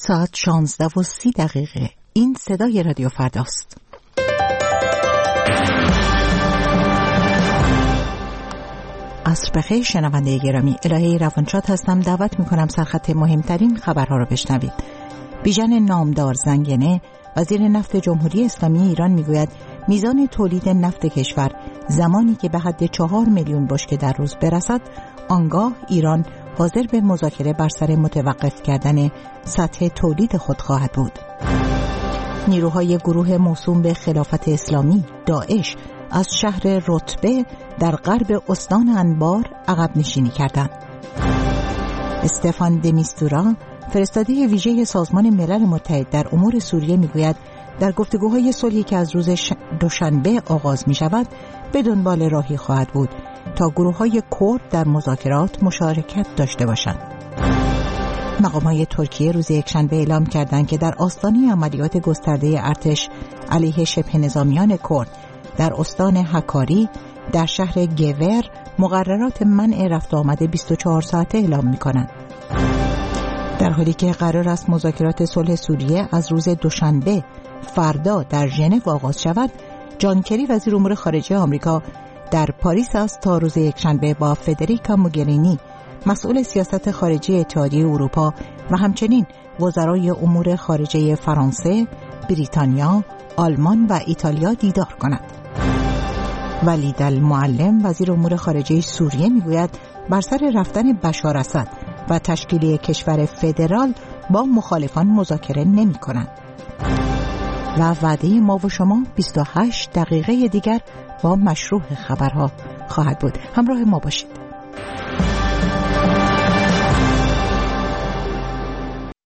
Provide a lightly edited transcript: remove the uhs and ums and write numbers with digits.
ساعت 16:30. این صدای رادیو فرداست. عصر بخیر شنونده گرامی، الهه روانشاد هستم. دعوت میکنم سرخط مهمترین خبرها رو بشنوید. بیژن نامدار زنگنه، وزیر نفت جمهوری اسلامی ایران میگوید میزان تولید نفت کشور زمانی که به حد 4 میلیون بشکه در روز برسد، آنگاه ایران حاضر به مذاکره بر سر متوقف کردن سطح تولید خود خواهد بود. نیروهای گروه موسوم به خلافت اسلامی داعش از شهر رتبه در غرب استان انبار عقب نشینی کردند. استفان د میستورا، فرستاده ویژه سازمان ملل متحد در امور سوریه، میگوید در گفتگوهای صلحی که از روز دوشنبه آغاز می شود به دنبال راهی خواهد بود تا گروه‌های کرد در مذاکرات مشارکت داشته باشند. مقامات ترکیه روز یکشنبه اعلام کردند که در آستانه عملیات گسترده ارتش علیه شبه نظامیان کرد در استان حکاری در شهر گور مقررات منع رفت و آمد 24 ساعته اعلام می‌کنند. در حالی که قرار است مذاکرات صلح سوریه از روز دوشنبه فردا در ژنو آغاز شود، جان کری وزیر امور خارجه آمریکا در پاریس است تا روز یکشنبه با فدریکا موگرینی مسئول سیاست خارجی اتحادیه اروپا و همچنین وزرای امور خارجه فرانسه، بریتانیا، آلمان و ایتالیا دیدار کند. ولید المعلم وزیر امور خارجه سوریه میگوید بر سر رفتن بشار اسد و تشکیل کشور فدرال با مخالفان مذاکره نمی کنند. و وعده ما و شما 28 دقیقه دیگر با مشروع خبرها خواهد بود. همراه ما باشید.